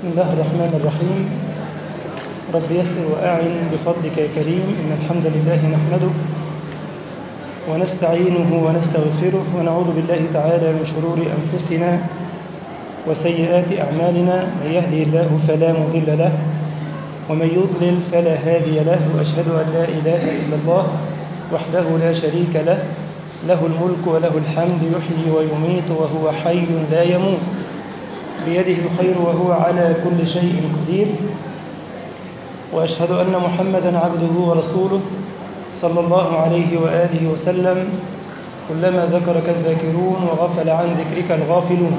بسم الله الرحمن الرحيم. رب يسر وأعن بفضلك يا كريم. إن الحمد لله نحمده ونستعينه ونستغفره ونعوذ بالله تعالى من شرور أنفسنا وسيئات أعمالنا. من يهده الله فلا مضل له ومن يضلل فلا هادي له، وأشهد أن لا إله إلا الله وحده لا شريك له، له الملك وله الحمد، يحيي ويميت وهو حي لا يموت، بيده الخير وهو على كل شيء قدير. وأشهد أن محمدا عبده ورسوله صلى الله عليه وآله وسلم. كلما ذكرك الذاكرون وغفل عن ذكرك الغافلون.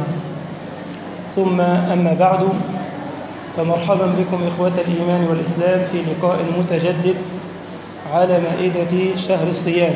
ثم أما بعد، فمرحبا بكم إخوة الإيمان والإسلام في لقاء متجدد على مائدة شهر الصيام،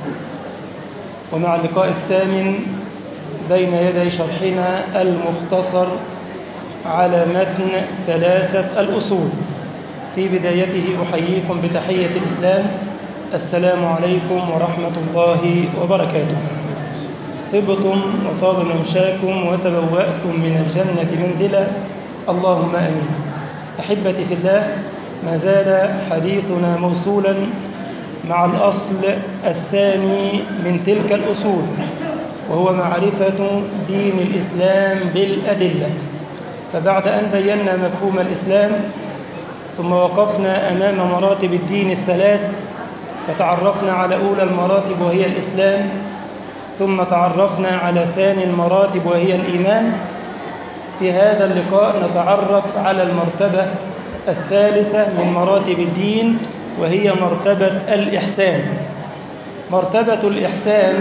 ومع اللقاء الثامن بين يدي شرحنا المختصر على متن ثلاثة الأصول. في بدايته أحييكم بتحية الإسلام: السلام عليكم ورحمة الله وبركاته. طبتم وطاب ممشاكم وتبوأتم من الجنة منزلا، اللهم آمين. أحبتي في الله، ما زال حديثنا موصولا مع الأصل الثاني من تلك الأصول، وهو معرفة دين الإسلام بالأدلة. فبعد أن بينا مفهوم الإسلام، ثم وقفنا أمام مراتب الدين الثلاث، فتعرفنا على أولى المراتب وهي الإسلام، ثم تعرفنا على ثاني المراتب وهي الإيمان. في هذا اللقاء نتعرف على المرتبة الثالثة من مراتب الدين، وهي مرتبة الإحسان. مرتبة الإحسان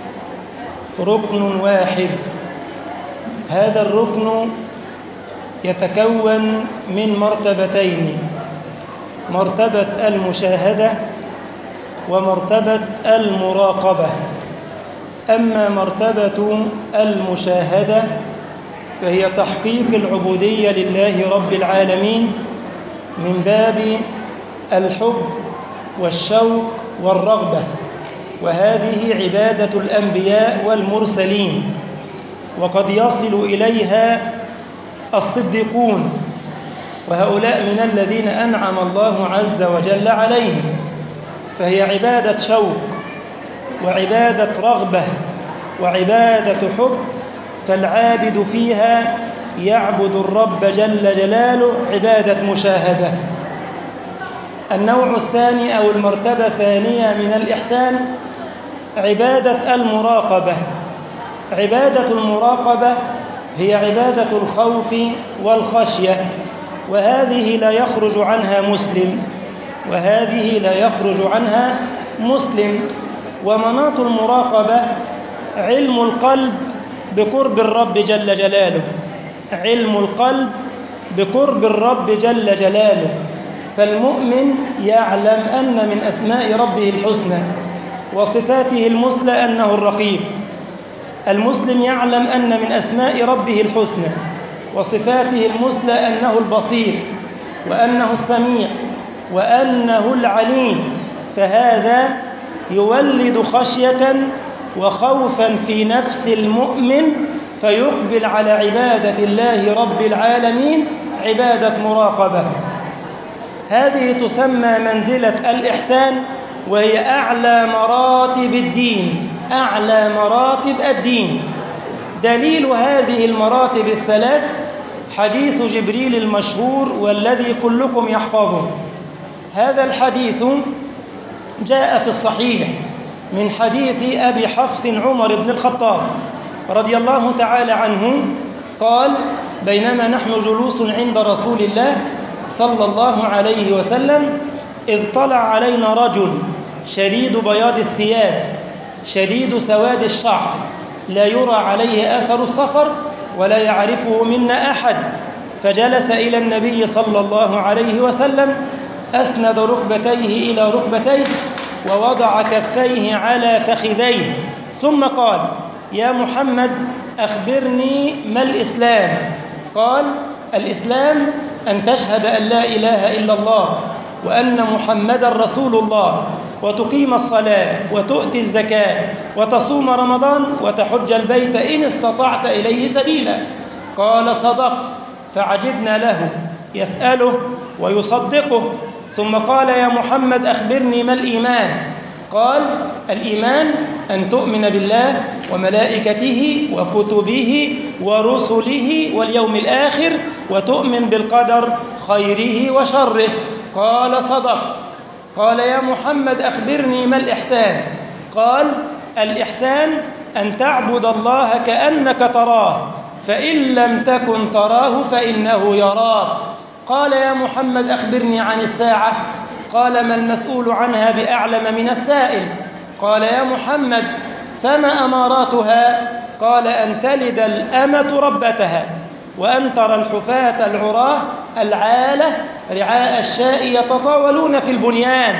ركن واحد. هذا الركن يتكون من مرتبتين: مرتبة المشاهدة ومرتبة المراقبة. أما مرتبة المشاهدة فهي تحقيق العبودية لله رب العالمين من باب الحب والشوق والرغبة، وهذه عبادة الأنبياء والمرسلين، وقد يصل إليها الصديقون، وهؤلاء من الذين أنعم الله عز وجل عليهم. فهي عبادة شوق وعبادة رغبة وعبادة حب، فالعابد فيها يعبد الرب جل جلاله عبادة مشاهدة. النوع الثاني أو المرتبة الثانية من الإحسان عبادة المراقبة. عبادة المراقبة هي عبادة الخوف والخشية، وهذه لا يخرج عنها مسلم، وهذه لا يخرج عنها مسلم. ومناط المراقبة علم القلب بقرب الرب جل جلاله، علم القلب بقرب الرب جل جلاله. فالمؤمن يعلم أن من أسماء ربه الحسنى وصفاته المثلى أنه الرقيب. المسلم يعلم أن من أسماء ربه الحسنى وصفاته المثلى أنه البصير وأنه السميع وأنه العليم، فهذا يولد خشية وخوفا في نفس المؤمن، فيقبل على عبادة الله رب العالمين عبادة مراقبة. هذه تسمى منزلة الإحسان، وهي أعلى مراتب الدين، أعلى مراتب الدين. دليل هذه المراتب الثلاث حديث جبريل المشهور والذي كلكم يحفظه. هذا الحديث جاء في الصحيح من حديث أبي حفص عمر بن الخطاب رضي الله تعالى عنه قال: بينما نحن جلوس عند رسول الله صلى الله عليه وسلم إذ طلع علينا رجل شديد بياض الثياب شديد سواد الشعر، لا يرى عليه آثر السفر ولا يعرفه منا أحد، فجلس إلى النبي صلى الله عليه وسلم، أسند ركبتيه إلى ركبتيه ووضع كفيه على فخذيه، ثم قال: يا محمد أخبرني ما الإسلام؟ قال: الإسلام أن تشهد أن لا إله إلا الله وأن محمدا رسول الله، وتقيم الصلاة وتؤتي الزكاة وتصوم رمضان وتحج البيت إن استطعت إليه سبيلا. قال: صدقت. فعجبنا له يسأله ويصدقه، ثم قال: يا محمد أخبرني ما الإيمان؟ قال: الإيمان أن تؤمن بالله وملائكته وكتبه ورسله واليوم الآخر وتؤمن بالقدر خيره وشره. قال: صدق. قال: يا محمد أخبرني ما الإحسان؟ قال: الإحسان أن تعبد الله كأنك تراه، فإن لم تكن تراه فإنه يراك. قال: يا محمد أخبرني عن الساعة؟ قال: ما المسؤول عنها بأعلم من السائل. قال: يا محمد فما أماراتها؟ قال: أن تلد الأمة ربتها، وأن ترى الحفاة العراة العالة رعاء الشاء يتطاولون في البنيان.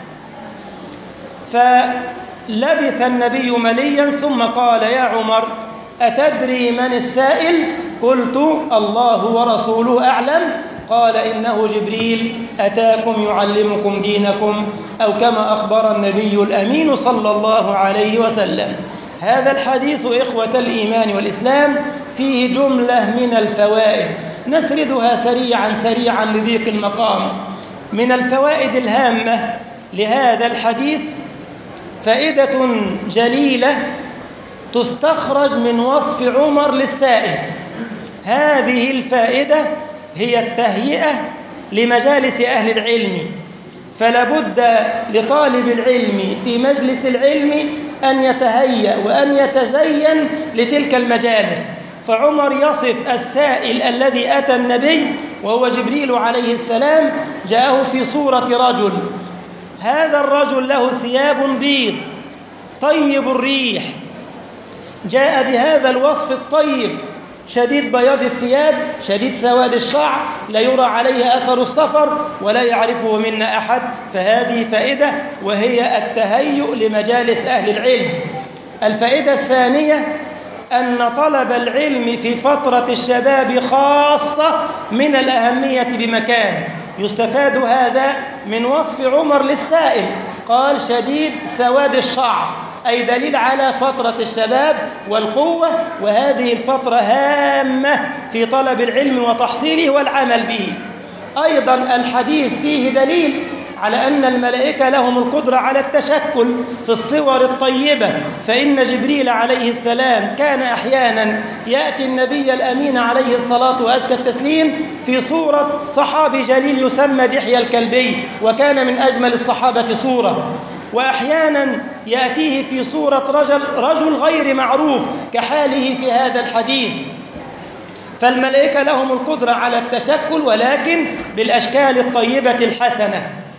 فلبث النبي مليا ثم قال: يا عمر أتدري من السائل؟ قلت: الله ورسوله أعلم. قال: إنه جبريل أتاكم يعلمكم دينكم، أو كما أخبر النبي الأمين صلى الله عليه وسلم. هذا الحديث إخوة الإيمان والإسلام فيه جملة من الفوائد نسردها سريعا لضيق المقام. من الفوائد الهامة لهذا الحديث فائدة جليلة تستخرج من وصف عمر للسائل. هذه الفائدة هي التهيئة لمجالس أهل العلم، فلا بد لطالب العلم في مجلس العلم أن يتهيأ وأن يتزين لتلك المجالس. فعمر يصف السائل الذي أتى النبي وهو جبريل عليه السلام، جاءه في صورة رجل، هذا الرجل له ثياب بيض طيب الريح، جاء بهذا الوصف الطيب، شديد بياض الثياب، شديد سواد الشعر، لا يرى عليه أثر السفر ولا يعرفه منا أحد. فهذه فائدة وهي التهيؤ لمجالس أهل العلم. الفائدة الثانية أن طلب العلم في فترة الشباب خاصة من الأهمية بمكان. يستفاد هذا من وصف عمر للسائل، قال شديد سواد الشعر، أي دليل على فترة الشباب والقوة، وهذه الفترة هامة في طلب العلم وتحصيله والعمل به. أيضا الحديث فيه دليل على أن الملائكة لهم القدرة على التشكل في الصور الطيبة، فإن جبريل عليه السلام كان أحيانا يأتي النبي الأمين عليه الصلاة وأزكى التسليم في صورة صحابي جليل يسمى دحية الكلبي، وكان من أجمل الصحابة صورة، وأحيانا يأتيه في صورة رجل غير معروف كحاله في هذا الحديث. فالملائكة لهم القدرة على التشكل ولكن بالأشكال الطيبة الحسنة.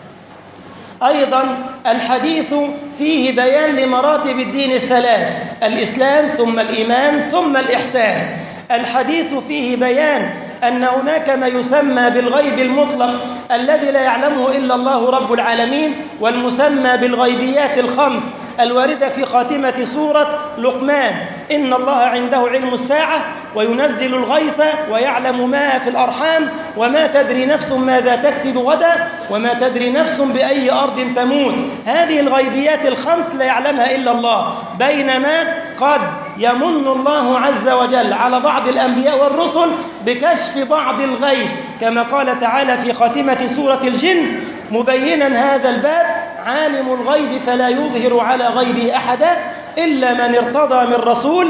أيضا الحديث فيه بيان لمراتب الدين الثلاث: الإسلام ثم الإيمان ثم الإحسان. الحديث فيه بيان أن هناك ما يسمى بالغيب المطلق الذي لا يعلمه إلا الله رب العالمين، والمسمى بالغيبيات الخمس الواردة في خاتمة سورة لقمان: إن الله عنده علم الساعة وينزل الغيث ويعلم ما في الأرحام وما تدري نفس ماذا تكسب غدا وما تدري نفس بأي أرض تموت. هذه الغيبيات الخمس لا يعلمها إلا الله، بينما قد يمن الله عز وجل على بعض الأنبياء والرسل بكشف بعض الغيب، كما قال تعالى في خاتمة سورة الجن مبينا هذا الباب: عالم الغيب فلا يظهر على غيبه أحدا إلا من ارتضى من رسول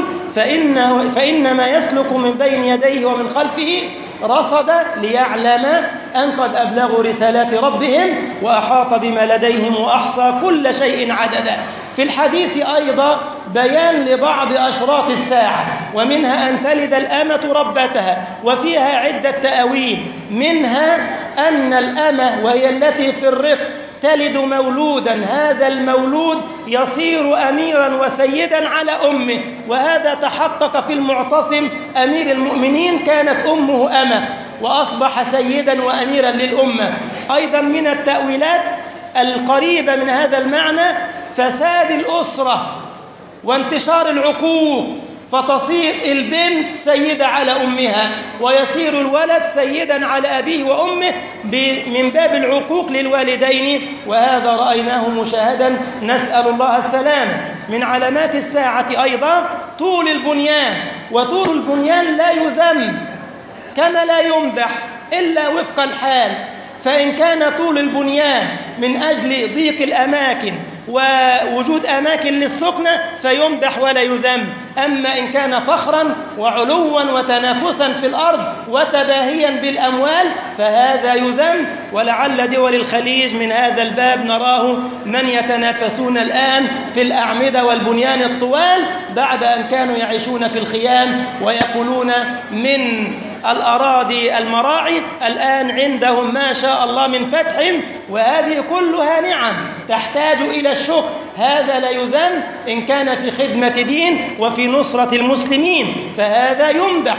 فإنما يسلك من بين يديه ومن خلفه رصدا ليعلم أن قد أبلغوا رسالات ربهم وأحاط بما لديهم وأحصى كل شيء عددا. في الحديث أيضا بيان لبعض أشراط الساعة، ومنها أن تلد الأمة ربتها، وفيها عدة تأويل، منها أن الأمة وهي التي في الرق تلد مولودا، هذا المولود يصير أميرا وسيدا على أمه، وهذا تحقق في المعتصم أمير المؤمنين، كانت أمه أمة وأصبح سيدا وأميرا للأمة. أيضا من التأويلات القريبة من هذا المعنى فساد الأسرة وانتشار العقوق، فتصير البنت سيدة على أمها ويصير الولد سيدا على أبيه وأمه من باب العقوق للوالدين، وهذا رأيناه مشاهدا، نسأل الله السلام. من علامات الساعة أيضا طول البنيان، وطول البنيان لا يذم، كما لا يمدح إلا وفق الحال. فإن كان طول البنيان من أجل ضيق الأماكن ووجود أماكن للسكنة فيمدح ولا يذم، أما إن كان فخرا وعلوا وتنافسا في الأرض وتباهيا بالأموال فهذا يذم. ولعل دول الخليج من هذا الباب نراه من يتنافسون الآن في الأعمدة والبنيان الطوال بعد أن كانوا يعيشون في الخيام ويأكلون من الأراضي المراعي، الآن عندهم ما شاء الله من فتح، وهذه كلها نعم تحتاج إلى الشكر. هذا لا يذم إن كان في خدمة دين وفي نصرة المسلمين، فهذا يمدح.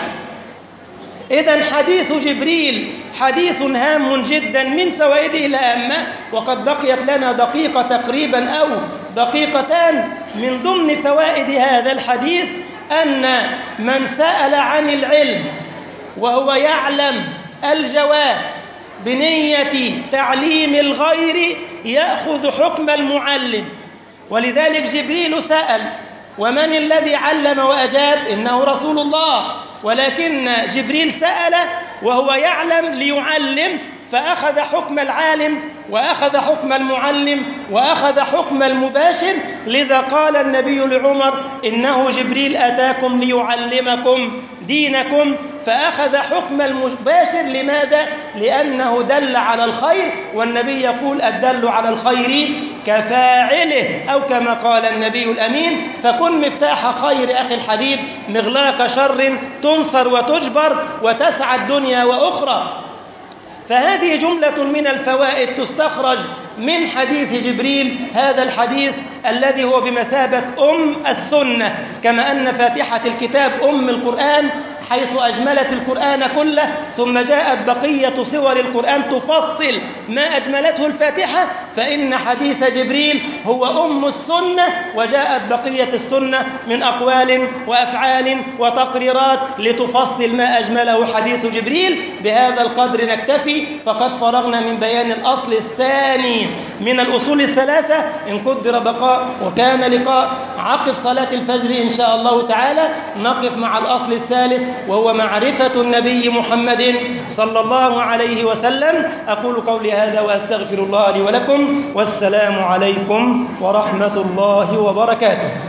إذن حديث جبريل حديث هام جدا من فوائده الهامة. وقد بقيت لنا دقيقة تقريبا أو دقيقتان. من ضمن فوائد هذا الحديث أن من سأل عن العلم وهو يعلم الجواب بنية تعليم الغير يأخذ حكم المعلم. ولذلك جبريل سأل، ومن الذي علم وأجاب؟ إنه رسول الله. ولكن جبريل سأل وهو يعلم ليعلم، فأخذ حكم العالم وأخذ حكم المعلم وأخذ حكم المباشر. لذا قال النبي لعمر: إنه جبريل أتاكم ليعلمكم دينكم، فأخذ حكم المباشر. لماذا؟ لأنه دل على الخير، والنبي يقول: الدل على الخير كفاعله، أو كما قال النبي الأمين: فكن مفتاح خير أخي الحبيب، مغلاق شر تنصر وتجبر وتسعى الدنيا وأخرى. فهذه جملة من الفوائد تستخرج من حديث جبريل، هذا الحديث الذي هو بمثابة السنة، كما أن فاتحة الكتاب القرآن، حيث أجملت القرآن كله، ثم جاءت بقية سور القرآن تفصل ما أجملته الفاتحة، فإن حديث جبريل هو السنة، وجاءت بقية السنة من أقوال وأفعال وتقريرات لتفصل ما أجمله حديث جبريل. بهذا القدر نكتفي، فقد فرغنا من بيان الأصل الثاني من الأصول الثلاثة. إن قدر بقاء وكان لقاء عقب صلاة الفجر إن شاء الله تعالى نقف مع الأصل الثالث، وهو معرفة النبي محمد صلى الله عليه وسلم. أقول قولي هذا وأستغفر الله لي ولكم، والسلام عليكم ورحمة الله وبركاته.